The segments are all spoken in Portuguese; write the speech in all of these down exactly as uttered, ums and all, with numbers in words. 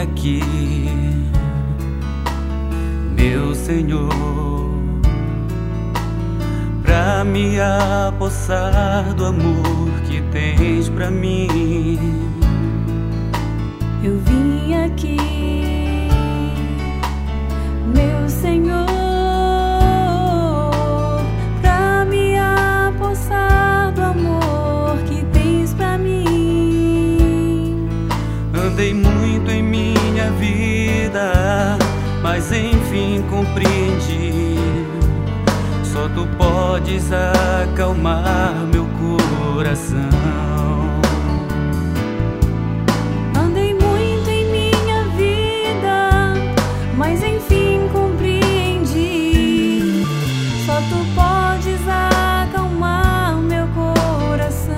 aqui, meu Senhor, pra me apossar do amor que tens pra mim. Eu vim aqui, meu Senhor, pra me apossar do amor que tens pra mim. Andei muito em minha vida, mas enfim compreendi. Só tu podes acalmar meu coração. Andei muito em minha vida, mas enfim compreendi. Só tu podes acalmar meu coração.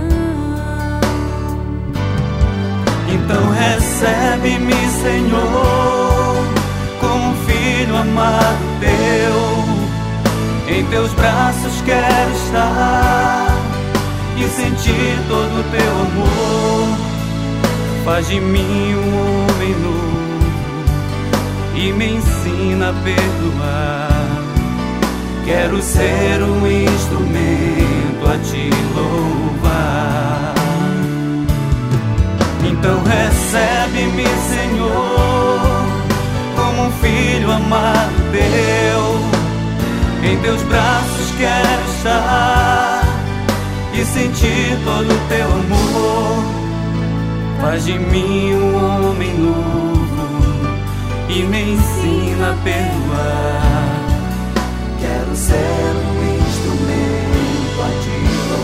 Então recebe-me, Senhor, como um filho amado teu. Em teus braços quero estar e sentir todo o teu amor. Faz de mim um homem novo e me ensina a perdoar. Quero ser um instrumento a te louvar. Então recebe-me, Senhor, como um filho amado teu. Em teus braços quero estar e sentir todo o teu amor. Faz de mim um homem novo e me ensina a perdoar. Quero ser um instrumento a te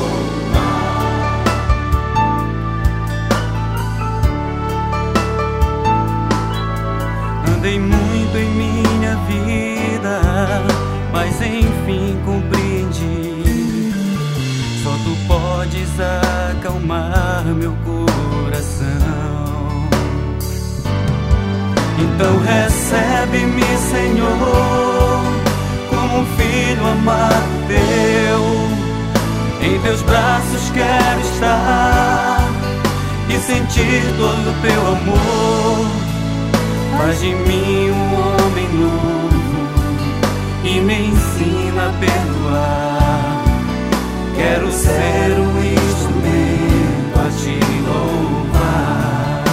louvar. Andei muito em minha vida, mas enfim compreendi. Só tu podes acalmar meu coração. Então recebe-me, Senhor, como um filho amado teu. Em teus braços quero estar e sentir todo o teu amor. Faz de mim um homem novo e me ensina a perdoar. Quero ser um instrumento a te louvar.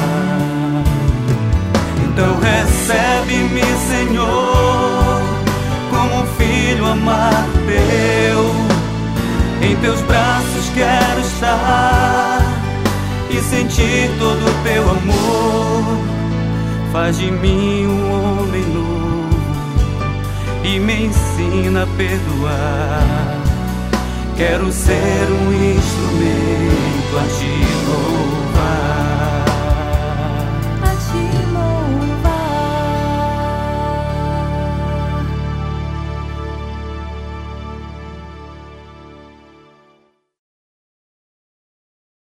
Então recebe-me, Senhor, como um filho amado teu. Em teus braços quero estar e sentir todo o teu amor. Faz de mim um homem novo e me ensina a perdoar. Quero ser um instrumento a te louvar.